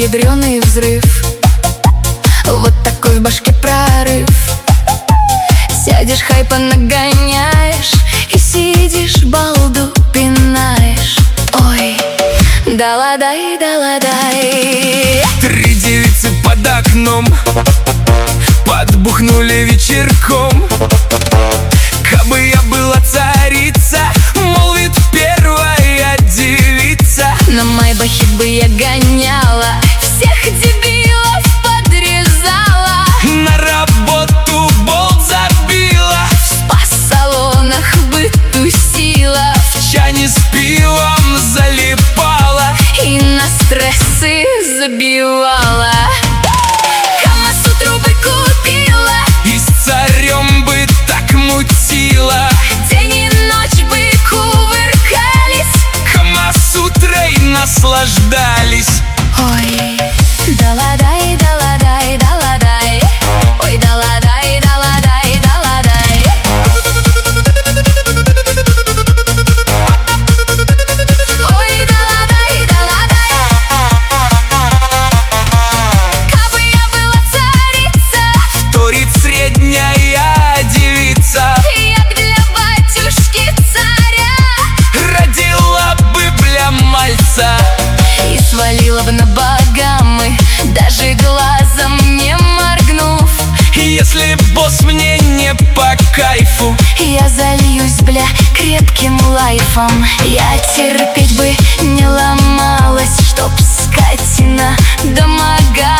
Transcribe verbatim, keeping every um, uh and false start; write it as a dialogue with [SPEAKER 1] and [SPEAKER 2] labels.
[SPEAKER 1] ядреный взрыв. Вот такой в башке прорыв. Сядешь, хайпа нагоняешь и сидишь, балду пинаешь. Ой, да-ладай, да-ладай.
[SPEAKER 2] Три девицы под окном подбухнули вечерком. Кабы я была царица, молвит первая девица.
[SPEAKER 1] На майбахе бы я гоняла, всех дебилов подрезала.
[SPEAKER 2] На работу болт забила,
[SPEAKER 1] в спа-салонах бы тусила,
[SPEAKER 2] в чане с пивом залипала
[SPEAKER 1] и на стрессы забивала. Камасутру бы купила,
[SPEAKER 2] и с царем бы так мутила.
[SPEAKER 1] день и ночь бы кувыркались,
[SPEAKER 2] Камасутрой наслаждались.
[SPEAKER 1] Ой, да-ладай, да-ладай, да-ладай. Ой, да-ладай, да-ладай, да-ладай. Ой, да-ладай, да-ладай. Кабы я была царица,
[SPEAKER 2] Вторит средняя девица,
[SPEAKER 1] я для батюшки царя
[SPEAKER 2] родила бы бля мальца
[SPEAKER 1] и свалила бы на Багамы, даже глазом не моргнув.
[SPEAKER 2] если босс мне не по кайфу.
[SPEAKER 1] Я зальюсь, бля, крепким лайфом. Я терпеть бы не ломалась, чтоб скотина домогалась.